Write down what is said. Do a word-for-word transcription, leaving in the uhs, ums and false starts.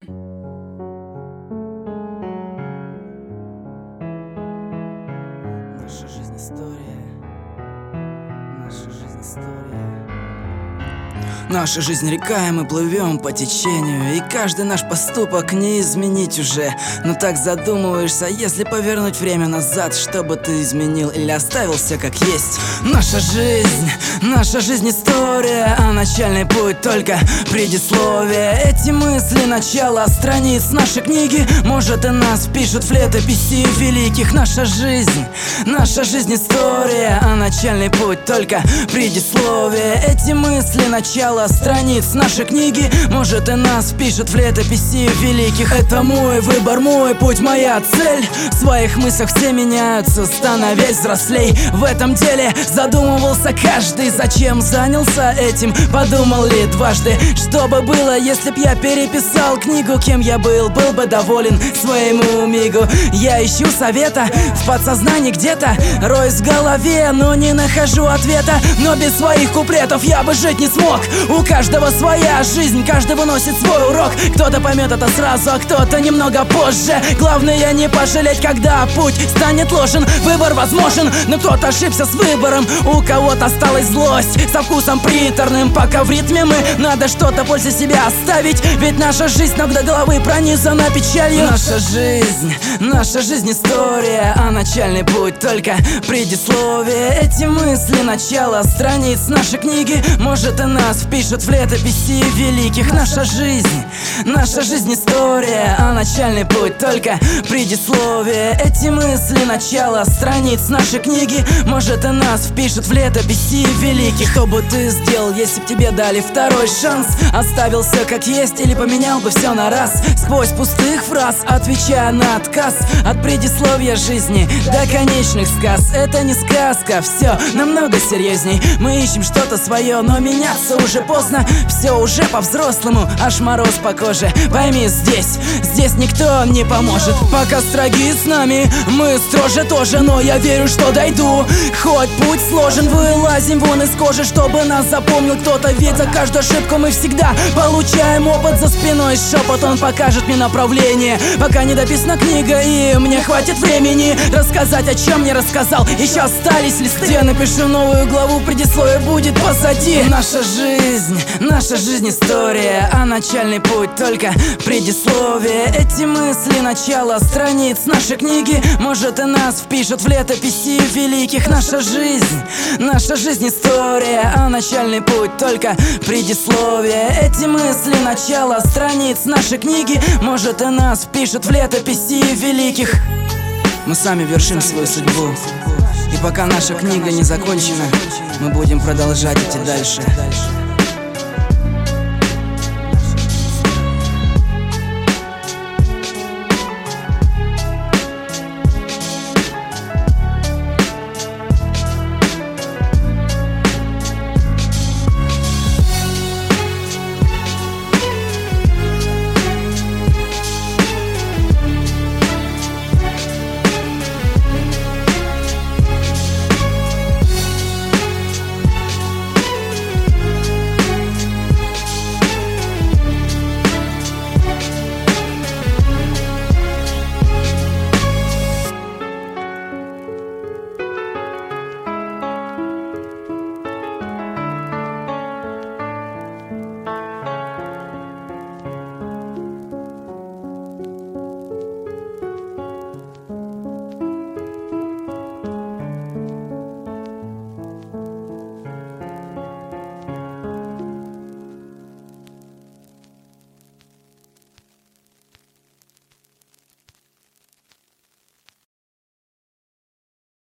Наша жизнь история. Наша жизнь история. Наша жизнь река, и мы плывем по течению, и каждый наш поступок не изменить уже. Но так задумываешься, если повернуть время назад, что бы ты изменил или оставил все как есть. Наша жизнь, наша жизнь история, а начальный путь только предисловие. Эти мысли начала страниц нашей книги, может, и нас впишут в летописи великих. Наша жизнь, наша жизнь история, а начальный путь только предисловие. Эти мысли начала страниц нашей книги, может, и нас впишут в летописи великих. Это мой выбор, мой путь, моя цель. В своих мыслях все меняются, становясь взрослей. В этом деле задумывался каждый, зачем занялся этим, подумал ли дважды, что бы было, если б я переписал книгу. Кем я был, был бы доволен своему мигу. Я ищу совета в подсознании где-то, роюсь в голове, но не нахожу ответа. Но без своих куплетов я бы жить не смог. У каждого своя жизнь, каждый выносит свой урок. Кто-то поймет это сразу, а кто-то немного позже. Главное не пожалеть, когда путь станет ложен. Выбор возможен, но кто-то ошибся с выбором. У кого-то осталась злость со вкусом приторным. Пока в ритме мы, надо что-то после себя оставить. Ведь наша жизнь ног до головы пронизана печалью. Наша жизнь, наша жизнь история, а начальный путь только предисловие. Эти мысли начала страниц нашей книги, может, и нас впишут в летописи великих. Наша жизнь, наша жизнь история, а начальный путь только предисловие. Эти мысли начала страниц нашей книги, может, и нас впишут в летописи великих. Что бы ты сделал, если б тебе дали второй шанс? Оставил все как есть или поменял бы все на раз? Сквозь пустых фраз, отвечая на отказ от предисловия жизни до конечных сказ. Это не сказка, все намного серьезней. Мы ищем что-то свое, но меняться уже поздно. Все уже по-взрослому, аж мороз по коже. Пойми, здесь, здесь никто не поможет. Пока строги с нами, мы строже тоже. Но я верю, что дойду, хоть путь сложен. Вылазим вон из кожи, чтобы нас запомнил кто-то. Ведь за каждую ошибку мы всегда получаем опыт. За спиной шепот, он покажет мне направление. Пока не дописана книга, и мне хватит времени рассказать, о чем не рассказал. Еще остались листы. Я напишу новую главу, предисловие будет позади. Наша жизнь, наша жизнь история, а начальный путь только предисловие. Эти мысли начала страниц нашей книги, может, и нас впишут в летописи великих. Наша жизнь, наша жизнь история, а начальный путь только предисловие. Эти мысли начала страниц нашей книги, может, и нас впишут в летописи великих. Мы сами вершим свою судьбу, и пока наша книга не закончена, мы будем продолжать идти дальше.